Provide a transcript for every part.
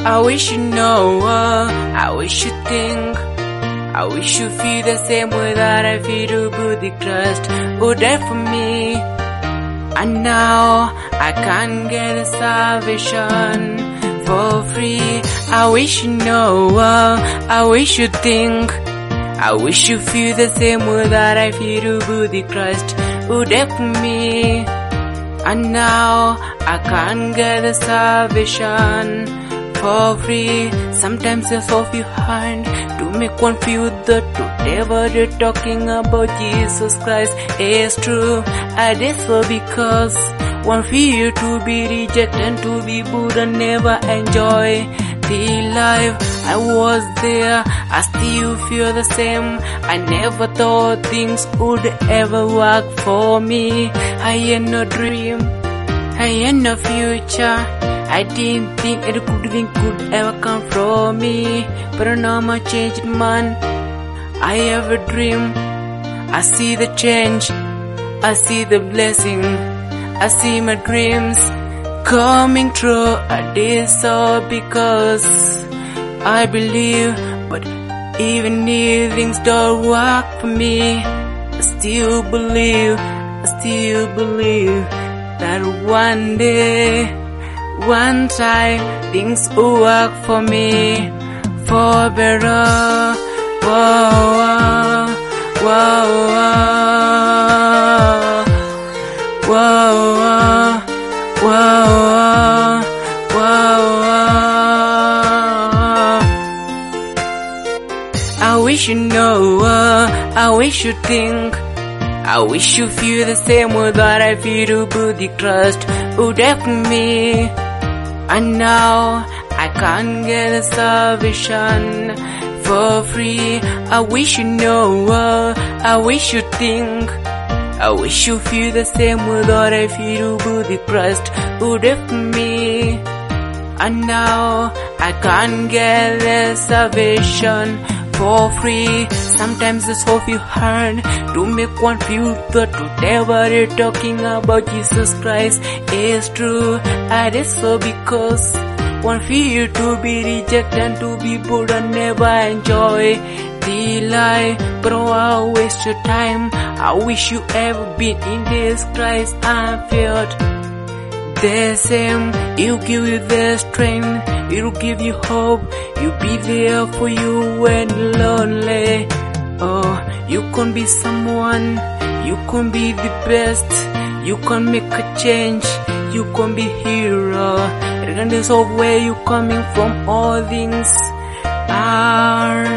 I wish you know, I wish you think, I wish you feel the same way that I feel to Buddha Christ who died for me. And now I can't get a salvation for free. I wish you know, I wish you think, I wish you feel the same way that I feel to Buddha Christ who died for me. And now I can't get a salvation for free. Sometimes I so feel hard to make one feel the truth. Never they're talking about Jesus Christ. It's true, I did so because one fear to be rejected and to be Buddha, never enjoy the life. I was there, I still feel the same. I never thought things would ever work for me. I had no dream, I had no future. I didn't think anything could ever come from me. But now I'm a changed man. I have a dream, I see the change, I see the blessing, I see my dreams coming true. I did so because I believe. But even if things don't work for me, I still believe that one day, one time, things will work for me for better. Whoa, whoa, whoa, whoa, whoa. I wish you know, I wish you think, I wish you feel the same way that I feel to Buddha Christ who died for me. And now I can't get a salvation for free. I wish you know, I wish you think, I wish you feel the same way that I feel to Buddha Christ who died for me. And now I can't get a salvation for free. Sometimes it's so feel hard to make one feel the truth. Never talking about Jesus Christ. It's true, I did so because one fear to be rejected and to be Buddha, never enjoy the life. But I'll waste your time. I wish you ever been in this Christ. I felt the same. He'll give you the strength, it'll give you hope. You'll be there for you when you're lonely. Oh, you can be someone, you can be the best, you can make a change, you can be hero. Regardless of where you're coming from, all things are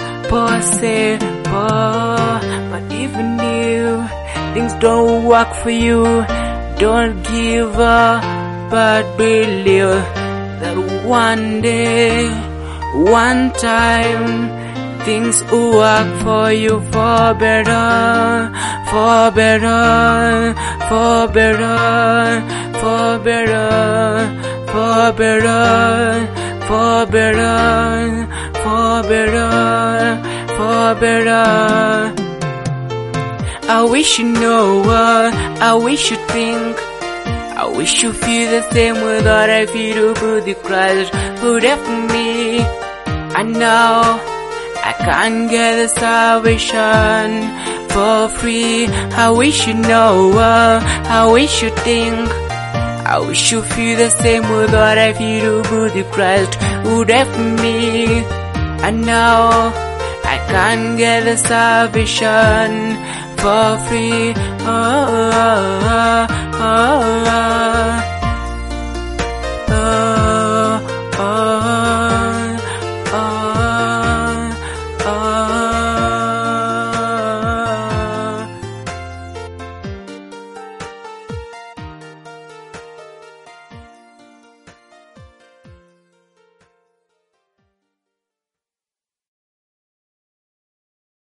possible. But even if things don't work for you, don't give up, but believe that one day, one time, things will work for you for better, for better, for better, for better, for better, for better, for better, for better. I wish you know, I wish you think, I wish you feel the same way that I feel to Buddha Christ who died for me. And now I can't get a salvation for free. I wish you know, I wish you think, I wish you feel the same way that I feel to Buddha Christ who died for me. And now I can't get a salvation for free. Oh, oh, oh, oh.